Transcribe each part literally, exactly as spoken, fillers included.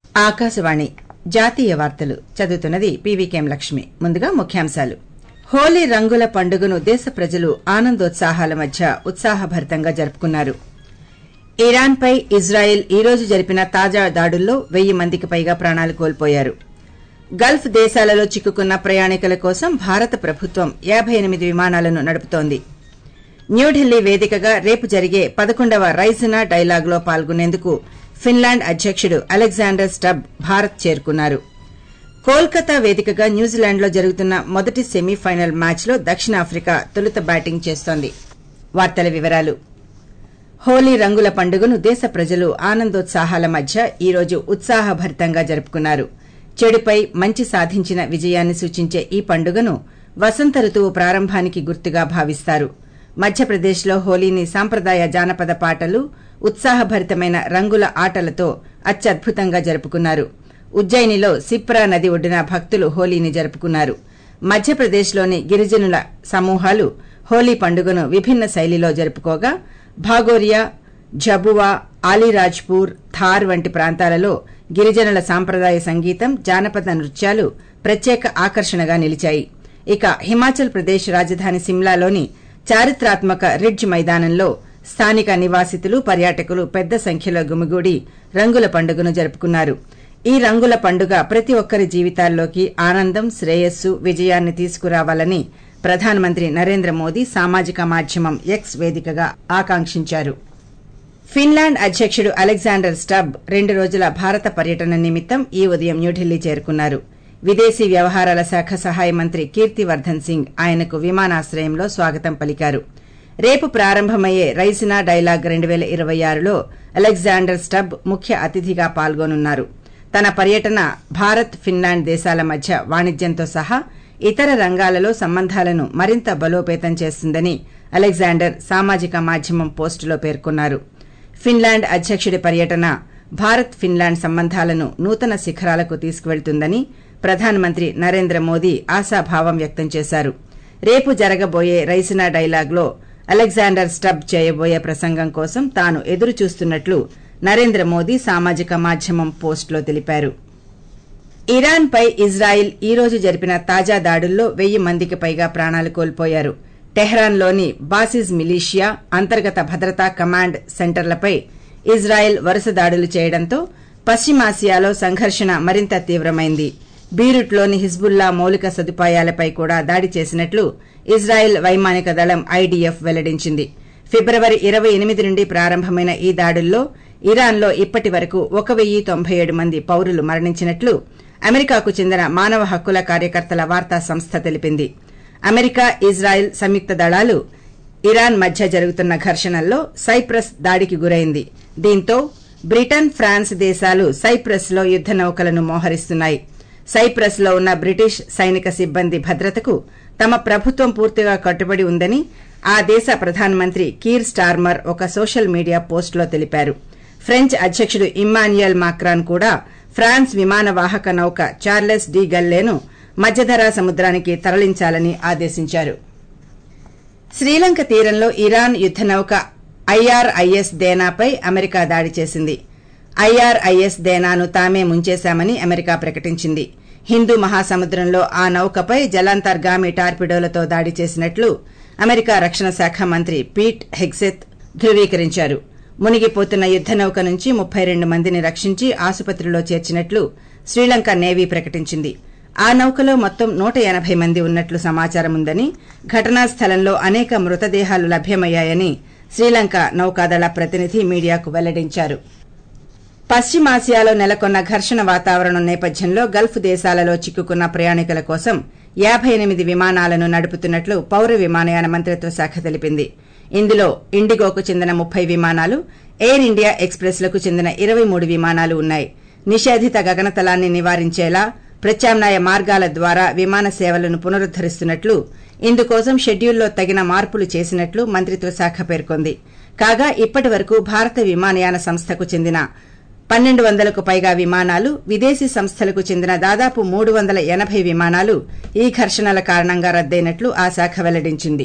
ఆకాశవాణి జాతీయ వార్తలు చదువుతున్నది పీవీకేఎం లక్ష్మి. ముందుగా ముఖ్యాంశాలు. హోలీ రంగుల పండుగను దేశ ప్రజలు ఆనందోత్సాహాల మధ్య ఉత్సాహభరితంగా జరుపుకున్నారు. ఇరాన్పై ఇజ్రాయెల్ ఈ రోజు జరిపిన తాజా దాడుల్లో వెయ్యి మందికి పైగా ప్రాణాలు కోల్పోయారు. గల్ఫ్ దేశాలలో చిక్కుకున్న ప్రయాణికుల కోసం భారత ప్రభుత్వం యాబై ఎనిమిది విమానాలను నడుపుతోంది. న్యూఢిల్లీ వేదికగా రేపు జరిగే పదకొండవ రైసినా డైలాగ్లో పాల్గొనేందుకు ఫిన్లాండ్ అధ్యకుడు అలెగ్జాండర్ స్టబ్ భారత్ చేరుకున్నారు. కోల్కతా వేదికగా న్యూజిలాండ్లో జరుగుతున్న మొదటి సెమీఫైనల్ మ్యాచ్లో దక్షిణాఫ్రికా తొలుత బ్యాటింగ్ చేస్తోంది. వార్తల వివరాలు. హోలీ రంగుల పండుగను దేశ ప్రజలు ఆనందోత్సాహాల మధ్య ఈ రోజు ఉత్సాహభరితంగా జరుపుకున్నారు. చెడుపై మంచి సాధించిన విజయాన్ని సూచించే ఈ పండుగను వసంత రుతువు ప్రారంభానికి గుర్తుగా భావిస్తారు. మధ్యప్రదేశ్లో హోలీని సాంప్రదాయ జానపద పాటలు, ఉత్సాహభరితమైన రంగుల ఆటలతో అత్యద్భుతంగా జరుపుకున్నారు. ఉజ్జయినిలో సిప్రా నది ఒడ్డున భక్తులు హోలీని జరుపుకున్నారు. మధ్యప్రదేశ్లోని గిరిజనుల సమూహాలు హోలీ పండుగను విభిన్న శైలిలో జరుపుకోగా భాగోరియా, ఝబువా, అలీరాజ్పూర్, థార్ వంటి ప్రాంతాలలో గిరిజనుల సాంప్రదాయ సంగీతం, జానపద నృత్యాలు ప్రత్యేక ఆకర్షణగా నిలిచాయి. ఇక హిమాచల్ ప్రదేశ్ రాజధాని సిమ్లాలోని చారిత్రాత్మక రిడ్జ్ మైదానంలో స్థానిక నివాసితులు, పర్యాటకులు పెద్ద సంఖ్యలో గుమిగూడి రంగుల పండుగను జరుపుకున్నారు. ఈ రంగుల పండుగ ప్రతి ఒక్కరి జీవితాల్లోకి ఆనందం, శ్రేయస్సు, విజయాన్ని తీసుకురావాలని ప్రధానమంత్రి నరేంద్ర మోదీ సామాజిక మాధ్యమం ఎక్స్ వేదికగా ఆకాంక్షించారు. ఫిన్లాండ్ అధ్యకుడు అలెగ్జాండర్ స్టబ్ రెండు రోజుల భారత పర్యటన నిమిత్తం ఈ ఉదయం న్యూఢిల్లీ చేరుకున్నారు. విదేశీ వ్యవహారాల శాఖ సహాయ మంత్రి కీర్తివర్దన్ సింగ్ ఆయనకు విమానాశ్రయంలో స్వాగతం పలికారు. రేపు ప్రారంభమయ్యే రైసినా డైలాగ్ రెండు పేల ఇరవై ఆరులో అలెగ్జాండర్ స్టబ్ ముఖ్య అతిథిగా పాల్గొనున్నారు. తన పర్యటన భారత్, ఫిన్లాండ్ దేశాల మధ్య వాణిజ్యంతో సహా ఇతర రంగాలలో సంబంధాలను మరింత బలోపేతం చేస్తుందని అలెగ్జాండర్ సామాజిక మాధ్యమం పోస్టులో పేర్కొన్నారు. ఫిన్లాండ్ అధ్యకుడి పర్యటన భారత్, ఫిన్లాండ్ సంబంధాలను నూతన శిఖరాలకు తీసుకువెళ్తుందని ప్రధానమంత్రి నరేంద్ర మోదీ ఆశాభావం వ్యక్తం చేశారు. రేపు జరగబోయే రైసినా డైలాగ్లో అలెగ్జాండర్ స్టబ్ చేయబోయే ప్రసంగం కోసం తాను ఎదురుచూస్తున్నట్లు నరేంద్ర మోదీ సామాజిక మాధ్యమం పోస్టులో తెలిపారు. ఇరాన్పై ఇజ్రాయెల్ ఈ రోజు జరిపిన తాజా దాడుల్లో వెయ్యి మందికి పైగా ప్రాణాలు కోల్పోయారు. టెహ్రాన్లోని బాసిజ్ మిలీషియా అంతర్గత భద్రతా కమాండ్ సెంటర్లపై ఇజ్రాయెల్ వరుస దాడులు చేయడంతో పశ్చిమాసియాలో సంఘర్షణ మరింత తీవ్రమైంది. బీరుట్లోని హిజ్బుల్లా మౌలిక సదుపాయాలపై కూడా దాడి చేసినట్లు ఇజ్రాయెల్ వైమానిక దళం ఐడీఎఫ్ వెల్లడించింది. ఫిబ్రవరి ఇరవై ఎనిమిది నుండి ప్రారంభమైన ఈ దాడుల్లో ఇరాన్లో ఇప్పటి వరకు ఒక వెయ్యి తొంభై ఏడు మంది పౌరులు మరణించినట్లు అమెరికాకు చెందిన మానవ హక్కుల కార్యకర్తల వార్తా సంస్థ తెలిపింది. అమెరికా, ఇజ్రాయెల్ సంయుక్త దళాలు ఇరాన్ మధ్య జరుగుతున్న ఘర్షణల్లో సైప్రస్ దాడికి గురైంది. దీంతో బ్రిటన్, ఫ్రాన్స్ దేశాలు సైప్రస్ లో యుద్ద నౌకలను మోహరిస్తున్నాయి. సైప్రస్ లో ఉన్న బ్రిటిష్ సైనిక సిబ్బంది భద్రతకు తమ ప్రభుత్వం పూర్తిగా కట్టుబడి ఉందని ఆ దేశ ప్రధానమంత్రి కీర్ స్టార్మర్ ఒక సోషల్ మీడియా పోస్టులో తెలిపారు. ఫ్రెంచ్ అధ్యకుడు ఇమ్మాన్యుయల్ మాక్రాన్ కూడా ఫ్రాన్స్ విమాన వాహక నౌక చార్లెస్ డి గల్లేను మధ్యధరా సముద్రానికి తరలించాలని ఆదేశించారు. శ్రీలంక తీరంలో ఇరాన్ యుద్ద నౌక ఐఆర్ఐఎస్ దేనాపై అమెరికా దాడి చేసింది. ఐఆర్ఐఎస్ దేనాను తామే ముంచేశామని అమెరికా ప్రకటించింది. హిందూ మహాసముద్రంలో ఆ నౌకపై జలాంతర్గామి టార్పిడోలతో దాడి చేసినట్లు అమెరికా రక్షణ శాఖ మంత్రి పీట్ హెగ్సెత్ ధృవీకరించారు. మునిగిపోతున్న యుద్ద నౌక నుంచి ముప్పై రెండు మందిని రక్షించి ఆసుపత్రిలో చేర్చినట్లు శ్రీలంక నేవీ ప్రకటించింది. ఆ నౌకలో మొత్తం నూట ఎనబై మంది ఉన్నట్లు సమాచారముందని, ఘటనా స్థలంలో అనేక మృతదేహాలు లభ్యమయ్యాయని శ్రీలంక నౌకాదళ ప్రతినిధి మీడియాకు వెల్లడించారు. పశ్చిమాసియాలో నెలకొన్న ఘర్షణ వాతావరణం నేపథ్యంలో గల్ఫ్ దేశాలలో చిక్కుకున్న ప్రయాణికుల కోసం యాబై ఎనిమిది విమానాలను నడుపుతున్నట్లు పౌర విమానయాన మంత్రిత్వ శాఖ తెలిపింది. ఇందులో ఇండిగోకు చెందిన ముప్పై విమానాలు, ఎయిర్ ఇండియా ఎక్స్ప్రెస్ లకు చెందిన ఇరవై మూడు విమానాలు ఉన్నాయి. నిషేధిత గగనతలాన్ని నివారించేలా ప్రత్యామ్నాయ మార్గాల ద్వారా విమాన సేవలను పునరుద్దరిస్తున్నట్లు, ఇందుకోసం షెడ్యూల్లో తగిన మార్పులు చేసినట్లు మంత్రిత్వ శాఖ పేర్కొంది. కాగా ఇప్పటి వరకు భారత విమానయాన సంస్థకు చెందిన పన్నెండు వందలకు పైగా విమానాలు, విదేశీ సంస్థలకు చెందిన దాదాపు మూడు వందల ఎనబై విమానాలు ఈ ఘర్షణల కారణంగా రద్దయినట్లు ఆ శాఖ వెల్లడించింది.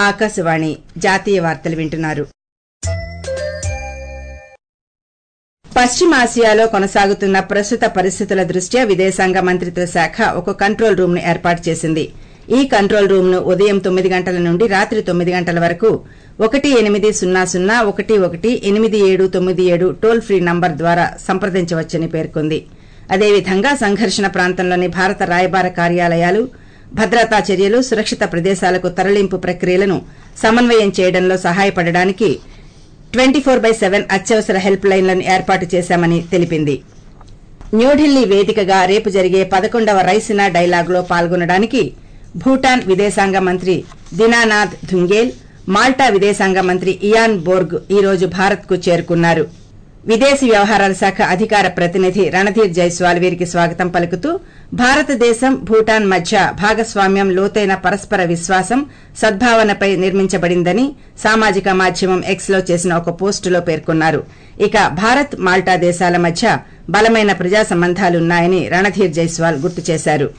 ఆకాశవాణి జాతీయ వార్తలు వింటున్నారు. పశ్చిమాసియాలో కొనసాగుతున్న ప్రస్తుత పరిస్థితుల దృష్ట్యా విదేశాంగ మంత్రిత్వ శాఖ ఒక కంట్రోల్ రూమ్ ను ఏర్పాటు చేసింది. ఈ కంట్రోల్ రూమ్ ను ఉదయం తొమ్మిది గంటల నుండి రాత్రి తొమ్మిది గంటల వరకు ఒకటి ఎనిమిది సున్నా సున్నా ఒకటి ఒకటి ఎనిమిది ఏడు తొమ్మిది ఏడు టోల్ ఫ్రీ నంబర్ ద్వారా సంప్రదించవచ్చని పేర్కొంది. అదేవిధంగా సంఘర్షణ ప్రాంతంలోని భారత రాయబార కార్యాలయాలు భద్రతా చర్యలు, సురక్షిత ప్రదేశాలకు తరలింపు ప్రక్రియలను సమన్వయం చేయడంలో సహాయపడడానికి ట్వంటీ ఫోర్ బై సెవెన్ అత్యవసర హెల్ప్ లైన్లను ఏర్పాటు చేశామని తెలిపింది. న్యూఢిల్లీ వేదికగా రేపు జరిగే పదకొండవ రైసినా డైలాగ్ లో పాల్గొనడానికి భూటాన్ విదేశాంగ మంత్రి దినానాథ్ ధుంగేల్, మాల్టా విదేశాంగ మంత్రి ఇయాన్ బోర్గ్ ఈ రోజు భారత్ కు చేరుకున్నారు. విదేశీ వ్యవహారాల శాఖ అధికార ప్రతినిధి రణధీర్ జైస్వాల్ వీరికి స్వాగతం పలుకుతూ భారతదేశం, భూటాన్ మధ్య భాగస్వామ్యం లోతైన పరస్పర విశ్వాసం, సద్భావనపై నిర్మించబడిందని సామాజిక మాధ్యమం ఎక్స్ లో చేసిన ఒక పోస్టులో పేర్కొన్నారు. ఇక భారత్, మాల్టా దేశాల మధ్య బలమైన ప్రజా సంబంధాలున్నాయని రణధీర్ జైస్వాల్ గుర్తు చేశారు.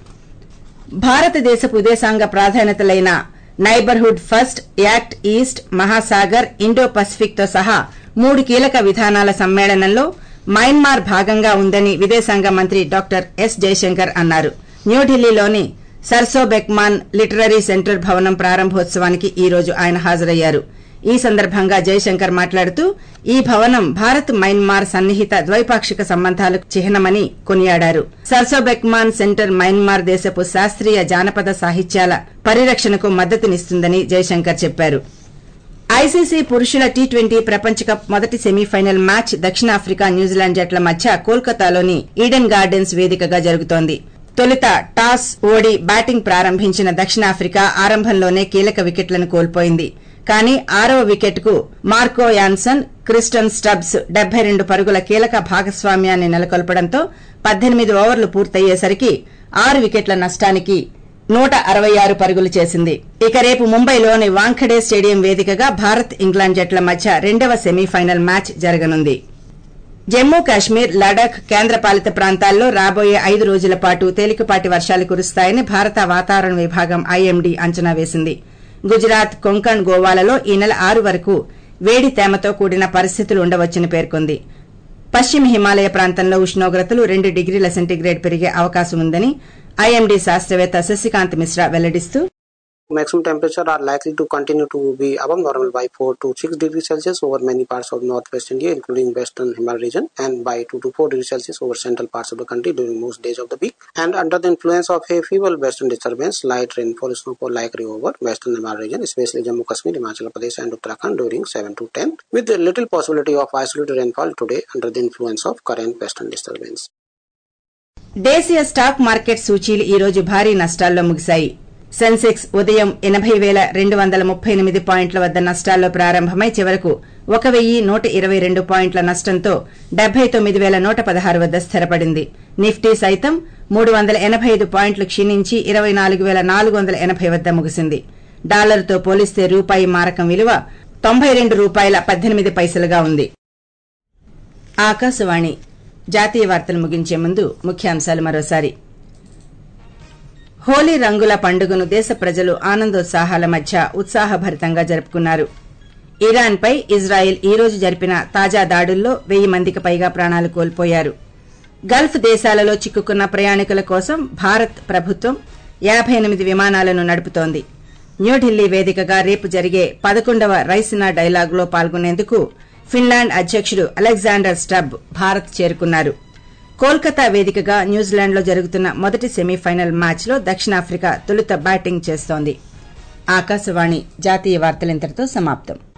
భారతదేశపు విదేశాంగ ప్రాధాన్యతలైన neighbourhood first, act east, Mahasagar, Indo Pacific తో సహా మూడు కీలక విధానాల సమ్మేళనంలో మయన్మార్ భాగంగా ఉందని విదేశాంగ మంత్రి డాక్టర్ ఎస్ జైశంకర్ అన్నారు. న్యూఢిల్లీలోని సర్సోబెక్మాన్ లిటరరీ సెంటర్ భవనం ప్రారంభోత్సవానికి ఈ రోజు ఆయన హాజరయ్యారు. ఈ సందర్భంగా జైశంకర్ మాట్లాడుతూ ఈ భవనం భారత్ మయన్మార్ సన్నిహిత ద్వైపాక్షిక సంబంధాలకు చిహ్నమని కొనియాడారు. సర్సోబెక్మాన్ సెంటర్ మయన్మార్ దేశపు శాస్త్రీయ జానపద సాహిత్యాల పరిరక్షణకు మద్దతునిస్తుందని జైశంకర్ చెప్పారు. ఐసీసీ పురుషుల టీ ట్వంటీ ప్రపంచ కప్ మొదటి సెమీఫైనల్ మ్యాచ్ దక్షిణాఫ్రికా, న్యూజిలాండ్ జట్ల మధ్య కోల్కతాలోని ఈడెన్ గార్డెన్స్ వేదికగా జరుగుతోంది. తొలుత టాస్ ఓడి బ్యాటింగ్ ప్రారంభించిన దక్షిణాఫ్రికా ఆరంభంలోనే కీలక వికెట్లను కోల్పోయింది. కానీ ఆరవ వికెట్ కు మార్కో యాన్సన్, క్రిస్టన్ స్టబ్స్ డెబ్బై రెండు పరుగుల కీలక భాగస్వామ్యాన్ని నెలకొల్పడంతో పద్దెనిమిది ఓవర్లు పూర్తయ్యేసరికి ఆరు వికెట్ల నష్టానికి నూట అరవై ఆరు పరుగులు చేసింది. ఇక రేపు ముంబైలోని వాంఖడే స్టేడియం వేదికగా భారత్, ఇంగ్లాండ్ జట్ల మధ్య రెండవ సెమీఫైనల్ మ్యాచ్ జరగనుంది. జమ్మూ కాశ్మీర్, లడాఖ్ కేంద్రపాలిత ప్రాంతాల్లో రాబోయే ఐదు రోజుల పాటు తేలికపాటి వర్షాలు కురుస్తాయని భారత వాతావరణ విభాగం ఐఎండీ అంచనా వేసింది. గుజరాత్, కొంకణ్, గోవాలలో ఈ నెల ఆరు వరకు వేడి తేమతో కూడిన పరిస్థితులు ఉండవచ్చని పేర్కొంది. పశ్చిమ హిమాలయ ప్రాంతంలో ఉష్ణోగ్రతలు రెండు డిగ్రీల సెంటీగ్రేడ్ పెరిగే అవకాశం ఉందని ఐఎండీ శాస్త్రవేత్త శశికాంత్ మిశ్రా వెల్లడిస్తూ maximum temperature are likely to continue to be above normal by four to six degrees Celsius over many parts of northwest India, including western Himalaya region, and by two to four degrees Celsius over central parts of the country during most days of the week. And under the influence of a feeble western disturbance, light rainfall snowfall likely over western Himalaya region, especially Jammu Kashmir, Himachal Pradesh and Uttarakhand during seven to ten, with a little possibility of isolated rainfall today under the influence of current western disturbance. దేశీయ stock market సూచీలు ఈ రోజు భారీ నష్టాల్లో ముగిశాయి. సెన్సెక్స్ ఉదయం ఎనబై పేల రెండు వందల ముప్పై ఎనిమిది పాయింట్ల వద్ద నష్టాల్లో ప్రారంభమై చివరకు ఒక వెయ్యి నూట ఇరవై రెండు పాయింట్ల నష్టంతో డెబ్బై తొమ్మిది పేల నూట పదహారు వద్ద స్థిరపడింది. నిఫ్టీ సైతం మూడు వందల ఎనబై ఐదు పాయింట్లు క్షీణించి ఇరవై నాలుగు పేల నాలుగు వందల ఎనబై వద్ద ముగిసింది. డాలర్తో పోలిస్తే రూపాయి మారకం విలువ తొంభై రెండు రూపాయల పద్దెనిమిది పైసలుగా ఉంది. ఆకాశవాణి జాతీయ వార్తలు ముగించే ముందు ముఖ్యాంశాలు మరోసారి. హోలీ రంగుల పండుగను దేశ ప్రజలు ఆనందోత్సాహాల మధ్య ఉత్సాహభరితంగా జరుపుకున్నారు. ఇరాన్పై ఇజ్రాయెల్ ఈ రోజు జరిపిన తాజా దాడుల్లో వెయ్యి మందికి పైగా ప్రాణాలు కోల్పోయారు. గల్ఫ్ దేశాలలో చిక్కుకున్న ప్రయాణికుల కోసం భారత్ ప్రభుత్వం యాబై ఎనిమిది విమానాలను నడుపుతోంది. న్యూఢిల్లీ వేదికగా రేపు జరిగే పదకొండవ రైసినా డైలాగ్ లో పాల్గొనేందుకు ఫిన్లాండ్ అధ్యకుడు అలెగ్జాండర్ స్టబ్ భారత్ చేరుకున్నారు. కోల్కతా వేదికగా న్యూజిలాండ్లో జరుగుతున్న మొదటి సెమీఫైనల్ మ్యాచ్లో దక్షిణాఫ్రికా తొలుత బ్యాటింగ్ చేస్తోంది. ఆకాశవాణి జాతీయ వార్తలింతటితో సమాప్తం.